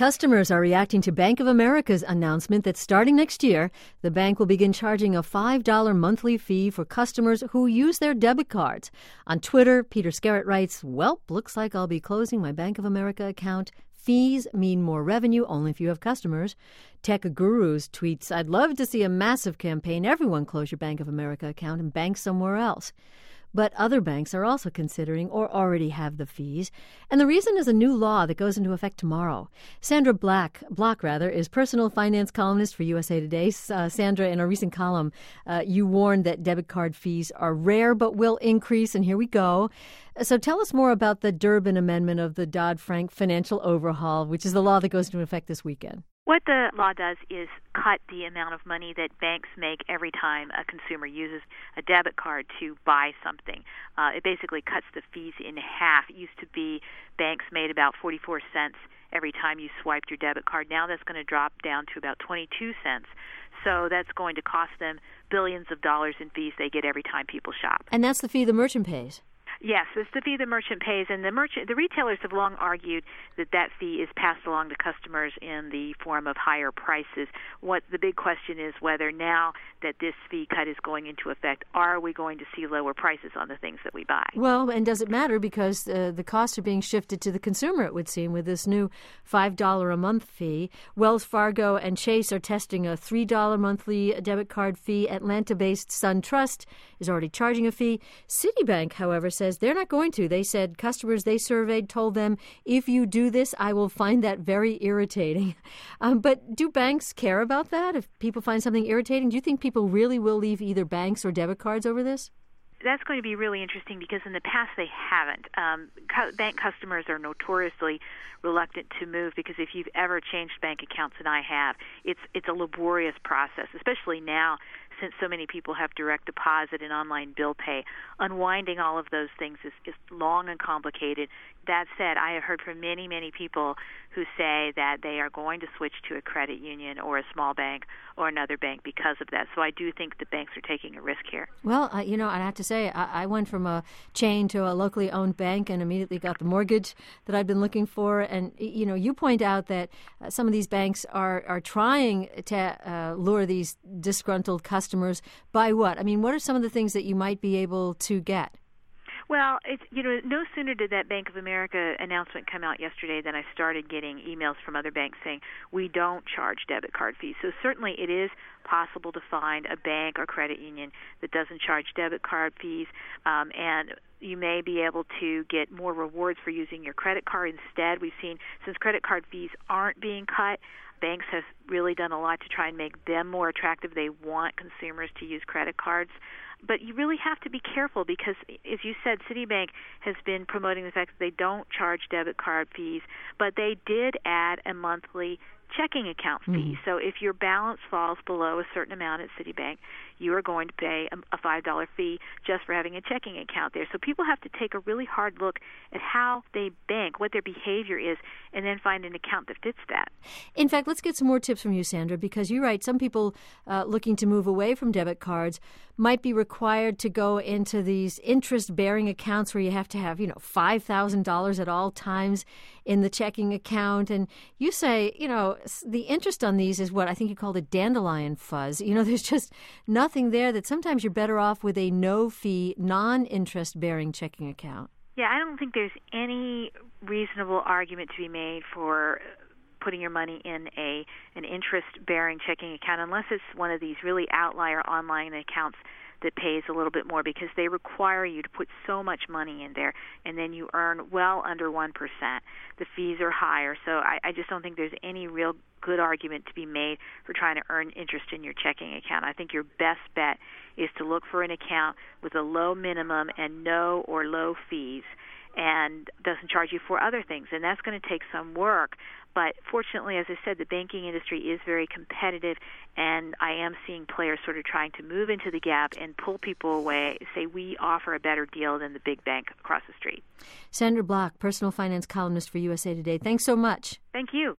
Customers are reacting to Bank of America's announcement that starting next year, the bank will begin charging a $5 monthly fee for customers who use their debit cards. On Twitter, Peter Skerritt writes, "Well, looks like I'll be closing my Bank of America account. Fees mean more revenue only if you have customers." Tech Gurus tweets, "I'd love to see a massive campaign. Everyone close your Bank of America account and bank somewhere else." But other banks are also considering or already have the fees. And the reason is a new law that goes into effect tomorrow. Sandra Block is personal finance columnist for USA Today. Sandra, in a recent column, you warned that debit card fees are rare but will increase, and here we go. So tell us more about the Durbin Amendment of the Dodd-Frank Financial Overhaul, which is the law that goes into effect this weekend. What the law does is cut the amount of money that banks make every time a consumer uses a debit card to buy something. It basically cuts the fees in half. It used to be banks made about 44 cents every time you swiped your debit card. Now that's going to drop down to about 22 cents. So that's going to cost them billions of dollars in fees they get every time people shop. And that's the fee the merchant pays. Yes, it's the fee the merchant pays, and the retailers have long argued that fee is passed along to customers in the form of higher prices. What the big question is whether now that this fee cut is going into effect, are we going to see lower prices on the things that we buy? Well, and does it matter because the costs are being shifted to the consumer, it would seem, with this new $5 a month fee. Wells Fargo and Chase are testing a $3 monthly debit card fee. Atlanta-based SunTrust is already charging a fee. Citibank, however, says they're not going to. They said customers they surveyed told them, if you do this, I will find that very irritating. But do banks care about that? If people find something irritating, do you think people really will leave either banks or debit cards over this? That's going to be really interesting because in the past they haven't. Bank customers are notoriously reluctant to move because if you've ever changed bank accounts, and I have, it's a laborious process, especially now since so many people have direct deposit and online bill pay. Unwinding all of those things is long and complicated. That said, I have heard from many, many people who say that they are going to switch to a credit union or a small bank or another bank because of that. So I do think the banks are taking a risk here. Well, I have to say, I went from a chain to a locally owned bank and immediately got the mortgage that I'd been looking for. And, you point out that some of these banks are trying to lure these disgruntled customers by what? I mean, what are some of the things that you might be able to get? Well, no sooner did that Bank of America announcement come out yesterday than I started getting emails from other banks saying, we don't charge debit card fees. So certainly it is possible to find a bank or credit union that doesn't charge debit card fees, and you may be able to get more rewards for using your credit card instead. We've seen, since credit card fees aren't being cut, banks have really done a lot to try and make them more attractive. They want consumers to use credit cards. But you really have to be careful because, as you said, Citibank has been promoting the fact that they don't charge debit card fees, but they did add a monthly checking account fee. So if your balance falls below a certain amount at Citibank, you are going to pay a $5 fee just for having a checking account there. So people have to take a really hard look at how they bank, what their behavior is, and then find an account that fits that. In fact, let's get some more tips from you, Sandra, because you're right. Some people looking to move away from debit cards might be required to go into these interest-bearing accounts where you have to have, $5,000 at all times in the checking account. And you say, the interest on these is what I think you called a dandelion fuzz. There's just nothing there, that sometimes you're better off with a no-fee, non-interest-bearing checking account. Yeah, I don't think there's any reasonable argument to be made for putting your money in an interest-bearing checking account unless it's one of these really outlier online accounts that pays a little bit more because they require you to put so much money in there and then you earn well under 1%. The fees are higher, so I just don't think there's any real good argument to be made for trying to earn interest in your checking account. I think your best bet is to look for an account with a low minimum and no or low fees and doesn't charge you for other things, and that's going to take some work. But fortunately, as I said, the banking industry is very competitive, and I am seeing players sort of trying to move into the gap and pull people away, say we offer a better deal than the big bank across the street. Sandra Block, personal finance columnist for USA Today. Thanks so much. Thank you.